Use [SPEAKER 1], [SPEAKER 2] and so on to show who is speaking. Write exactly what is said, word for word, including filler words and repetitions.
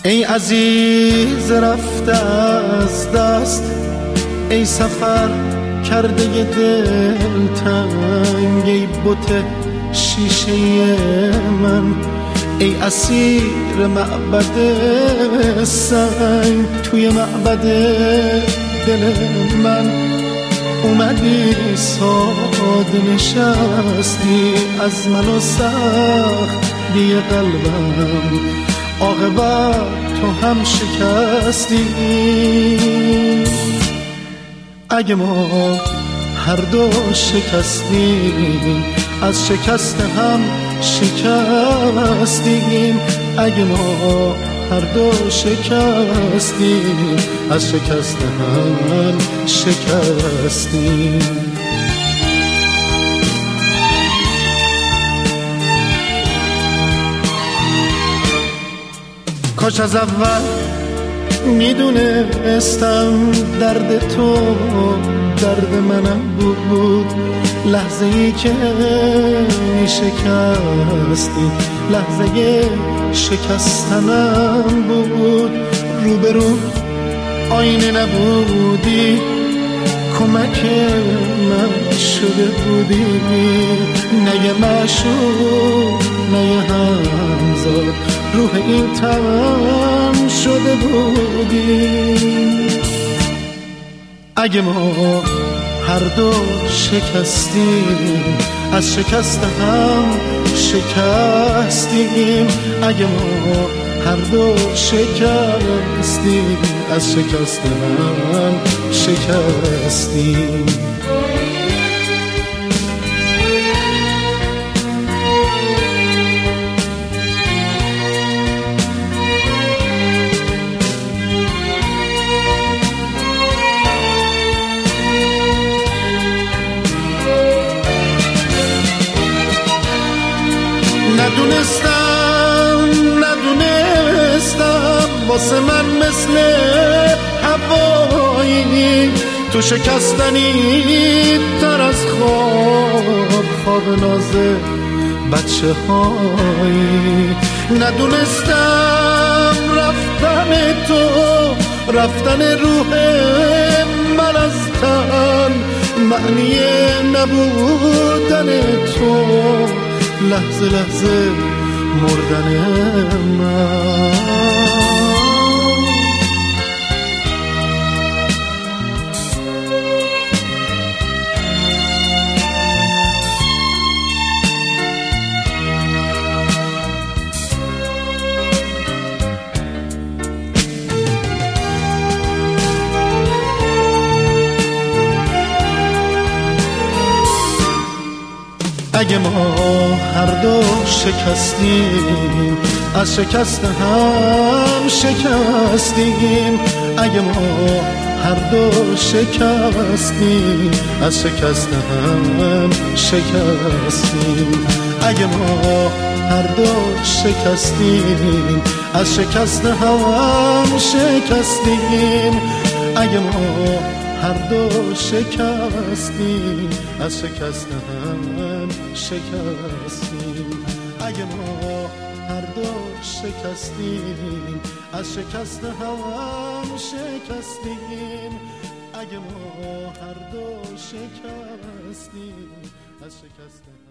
[SPEAKER 1] ای عزیز رفته از دست، ای سفر کرده ی دل تنگ، ای بت شیشه من، ای اسیر معبد سنگ. توی معبد دل من اومدی ساده نشستی، از من و سخت دی قلبم عاقبت تو هم شکستی. اگه ما هر دو شکستیم، از شکست هم شکستیم. اگه ما هر دو شکستیم، از شکست هم شکستیم. کاش از اول میدونستم درد تو درد منم بود. لحظه ای که میشکستی لحظه شکستنم بود. روبرو آینه نبودی، کمک من شده بودی. نه یه معشوق نه یه همزاد، روح این تن شده بودی. اگه ما هر دو شکستیم، از شکست هم شکستیم. اگه ما هر دو شکستیم، از شکست هم شکستیم. ندونستم ندونستم واسه من مثل هوایی، تو شکستنی تر از خواب خواب ناز بچه هایی. ندونستم رفتن تو رفتن روح من از تن، معنی نبودن تو لحظه لحظه مردن من. اگه ما هر دو شکستیم، از شکست هم شکستیم. اگه ما هر دو شکستیم، از شکست هم شکستیم. اگه ما هر دو شکستیم، از شکست هم شکستیم. اگه ما هر دو شکستیم، از شکست هم شکستیم. اگه ما هر دو شکستیم، از شکست هم شکستیم. اگه ما هر دو شکستیم، از شکست هم